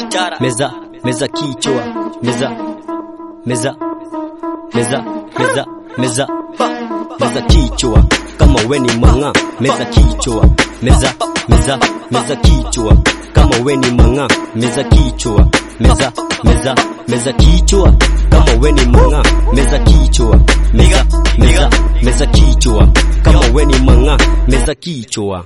meza meza kichwa, meza meza meza meza meza meza kichwa kama we ni manga, meza kichwa, meza meza meza kichwa kama we ni manga, meza kichwa, meza meza meza kichwa kama we ni manga, meza kichwa, meza meza meza kichwa kama we ni manga, meza kichwa.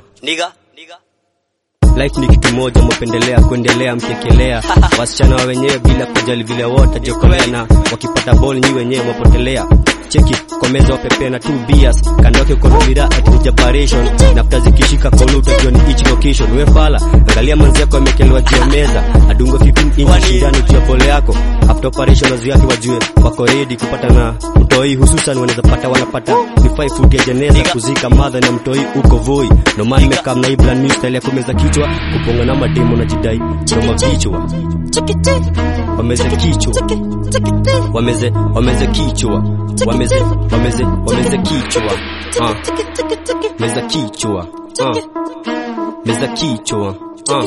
Life ni kitu moja, mpendelea kuendelea mkekelea wasichana wenyewe bila kujali vile wote jokolea, na wakipata ball nyi wenyewe mwapotelea. Cheki kwa meza wapepea na 2 beers kando yake uko mira at preparation, na zikishika kolu utajua ni each location. We fala angalia manzi yako amekelewa juu ya meza, adungo 15 inch shindano juu ya pole yako. After operation wazi yake wajue wako ready kupata na mtoi, hususan wanaweza pata wanapata ni 5 foot ya jeneza kuzika mother na mtoi uko voi. No man make na iblan new style ya kumeza kichwa, kuponga na mademo na jidai kama vichwa wameze kichwa, wameze kichwa, wameze kichwa, meza kichwa, meza kichwa,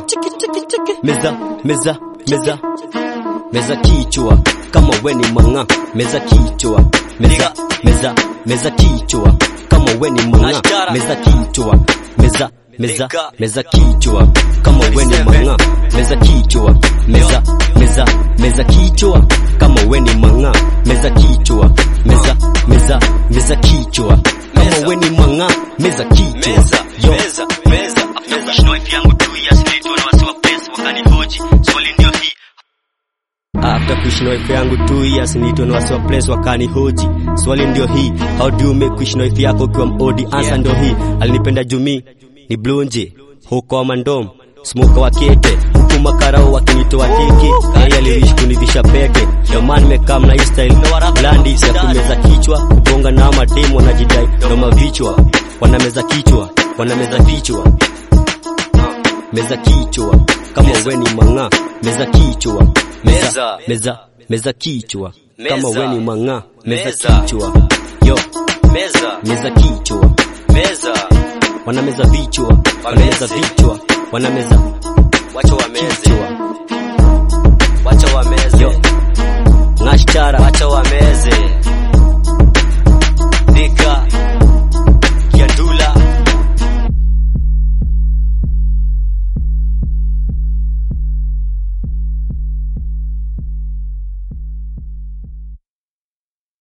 meza kichwa kama we ni manga, meza kichwa, meza kichwa kama we ni manga, meza kichwa, meza kichwa kama we ni manga, meza kichwa, meza kichwa kama we ni manga, meza kichwa, meza kichwa kama we ni manga, meza kichwa. After kushino wife yangu 2 years later na wasiwa place wakanihoji, swali ndio hii. After kushino wife yangu 2 years nito na wasiwa place wakanihoji, swali ndio hii. How do you make kushino wife yako ukiwa modi? Answer ndio hii. Alinipenda jumi ni blonje huko mandom smoke wa kete huku makarao wakinitoa teke, yeye aliwish kunivisha peke. Yo man mekam na style blandi ya kumeza kichwa, kubonga na mademo na jidai na mavichwa, wanameza kichwa, wanameza vichwa, meza kichwa kama we ni manga, meza kichwa, meza kichwa kama we ni manga, meza kichwa, yo meza kichwa, wanameza vichwa, wanameza vichwa, wanameza wacha wameze, wacha wameze, ngashara wacha wameze.